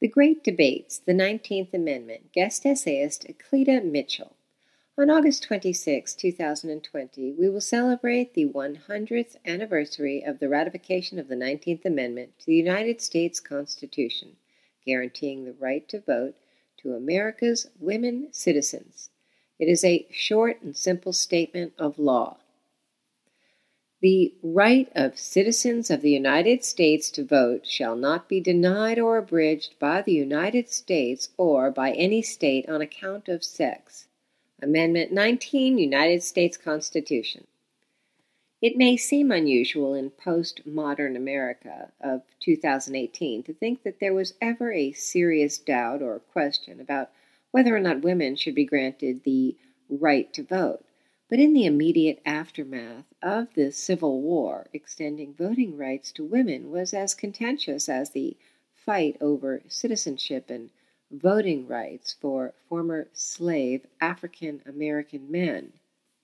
The Great Debates, the 19th Amendment, guest essayist Cleta Mitchell. On August 26, 2020, we will celebrate the 100th anniversary of the ratification of the 19th Amendment to the United States Constitution, guaranteeing the right to vote to America's women citizens. It is a short and simple statement of law. The right of citizens of the United States to vote shall not be denied or abridged by the United States or by any state on account of sex. Amendment 19, United States Constitution. It may seem unusual in postmodern America of 2018 to think that there was ever a serious doubt or question about whether or not women should be granted the right to vote. But in the immediate aftermath of the Civil War, extending voting rights to women was as contentious as the fight over citizenship and voting rights for former slave African American men.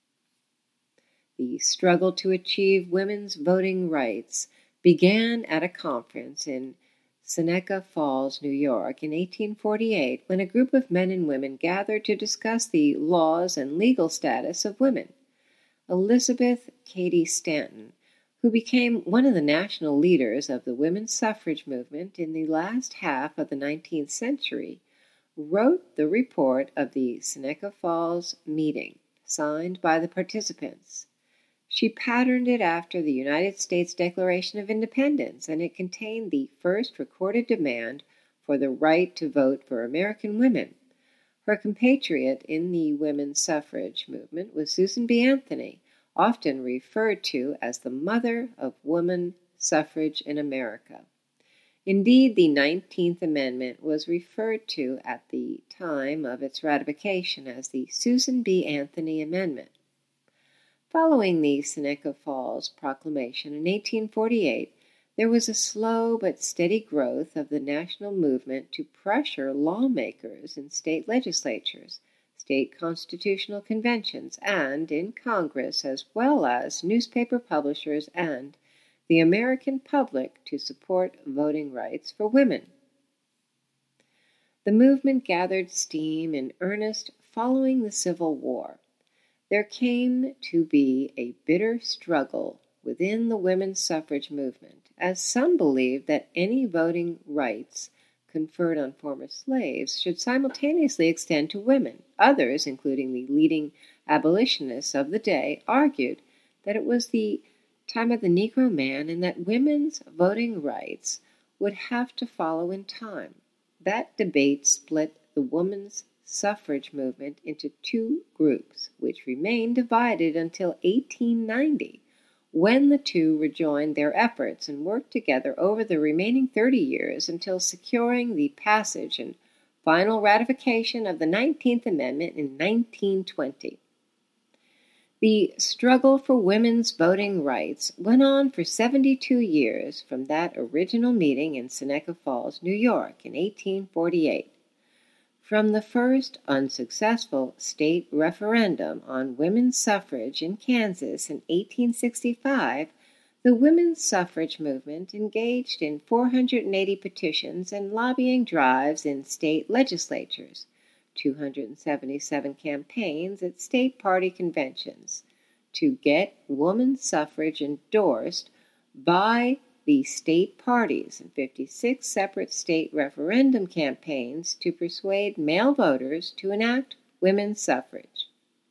The struggle to achieve women's voting rights began at a conference in Seneca Falls, New York, in 1848, when a group of men and women gathered to discuss the laws and legal status of women. Elizabeth Cady Stanton, who became one of the national leaders of the women's suffrage movement in the last half of the 19th century, wrote the report of the Seneca Falls meeting, signed by the participants. She patterned it after the United States Declaration of Independence, and it contained the first recorded demand for the right to vote for American women. Her compatriot in the women's suffrage movement was Susan B. Anthony, often referred to as the mother of woman suffrage in America. Indeed, the 19th Amendment was referred to at the time of its ratification as the Susan B. Anthony Amendment. Following the Seneca Falls Proclamation in 1848, there was a slow but steady growth of the national movement to pressure lawmakers in state legislatures, state constitutional conventions, and in Congress, as well as newspaper publishers and the American public to support voting rights for women. The movement gathered steam in earnest following the Civil War. There came to be a bitter struggle within the women's suffrage movement, as some believed that any voting rights conferred on former slaves should simultaneously extend to women. Others, including the leading abolitionists of the day, argued that it was the time of the Negro man and that women's voting rights would have to follow in time. That debate split the women's suffrage movement into two groups, which remained divided until 1890, when the two rejoined their efforts and worked together over the remaining 30 years until securing the passage and final ratification of the 19th Amendment in 1920. The struggle for women's voting rights went on for 72 years from that original meeting in Seneca Falls, New York, in 1848. From the first unsuccessful state referendum on women's suffrage in Kansas in 1865, the women's suffrage movement engaged in 480 petitions and lobbying drives in state legislatures, 277 campaigns at state party conventions to get women's suffrage endorsed by the state parties, and 56 separate state referendum campaigns to persuade male voters to enact women's suffrage.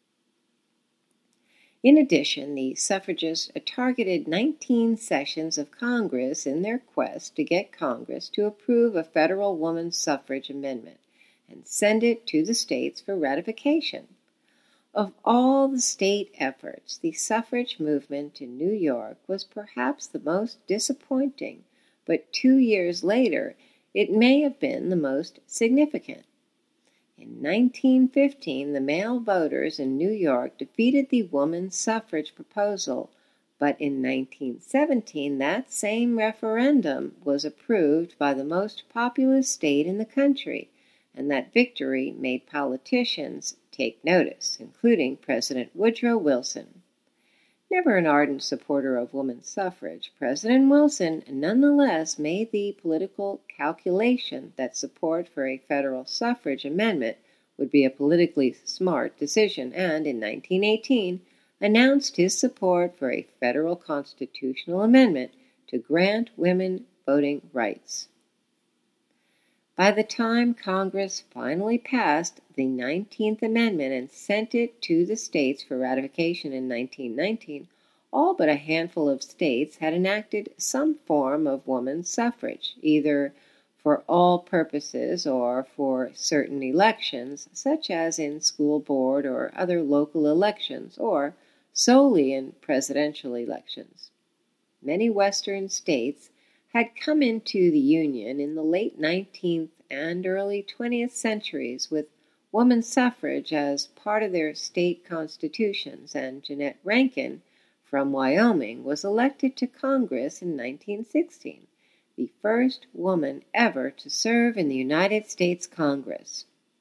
In addition, the suffragists targeted 19 sessions of Congress in their quest to get Congress to approve a federal women's suffrage amendment and send it to the states for ratification. Of all the state efforts, the suffrage movement in New York was perhaps the most disappointing, but 2 years later, it may have been the most significant. In 1915, the male voters in New York defeated the woman's suffrage proposal, but in 1917, that same referendum was approved by the most populous state in the country, and that victory made politicians take notice, including President Woodrow Wilson. Never an ardent supporter of women's suffrage, President Wilson nonetheless made the political calculation that support for a federal suffrage amendment would be a politically smart decision, and in 1918 announced his support for a federal constitutional amendment to grant women voting rights. By the time Congress finally passed the 19th Amendment and sent it to the states for ratification in 1919, all but a handful of states had enacted some form of women's suffrage, either for all purposes or for certain elections, such as in school board or other local elections, or solely in presidential elections. Many Western states had come into the Union in the late 19th and early 20th centuries with women's suffrage as part of their state constitutions, and Jeannette Rankin from Wyoming was elected to Congress in 1916, the first woman ever to serve in the United States Congress.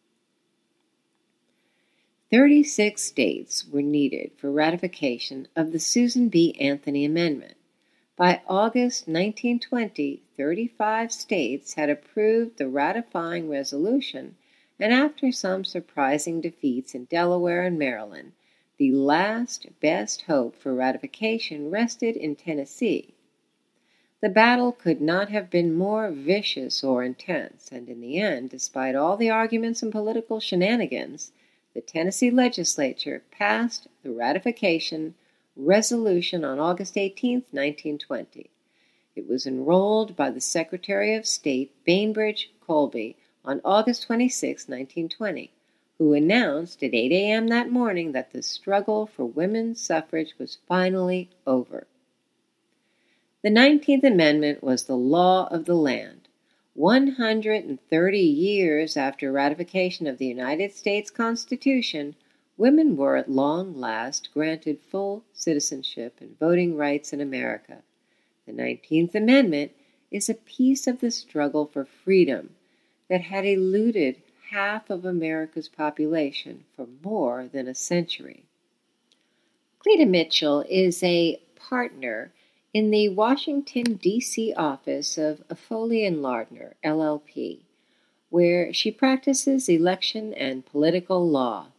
36 states were needed for ratification of the Susan B. Anthony Amendment. By August 1920, 35 states had approved the ratifying resolution, and after some surprising defeats in Delaware and Maryland, the last best hope for ratification rested in Tennessee. The battle could not have been more vicious or intense, and in the end, despite all the arguments and political shenanigans, the Tennessee legislature passed the ratification resolution on August 18, 1920. It was enrolled by the Secretary of State Bainbridge Colby on August 26, 1920, who announced at 8 a.m. that morning that the struggle for women's suffrage was finally over. The 19th Amendment was the law of the land. 130 years after ratification of the United States Constitution, women were at long last granted full citizenship and voting rights in America. The 19th Amendment is a piece of the struggle for freedom that had eluded half of America's population for more than a century. Cleta Mitchell is a partner in the Washington, D.C. office of Foley & Lardner, LLP, where she practices election and political law.